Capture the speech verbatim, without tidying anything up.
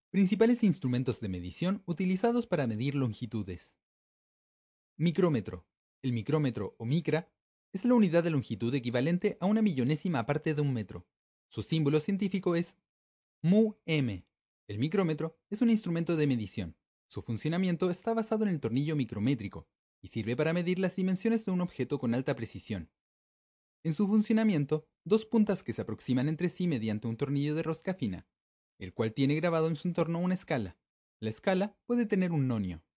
Principales instrumentos de medición utilizados para medir longitudes. Micrómetro. El micrómetro o micra es la unidad de longitud equivalente a una millonésima parte de un metro. Su símbolo científico es mu-m. El micrómetro es un instrumento de medición. Su funcionamiento está basado en el tornillo micrométrico y sirve para medir las dimensiones de un objeto con alta precisión. En su funcionamiento, dos puntas que se aproximan entre sí mediante un tornillo de rosca fina, el cual tiene grabado en su entorno una escala. La escala puede tener un nonio.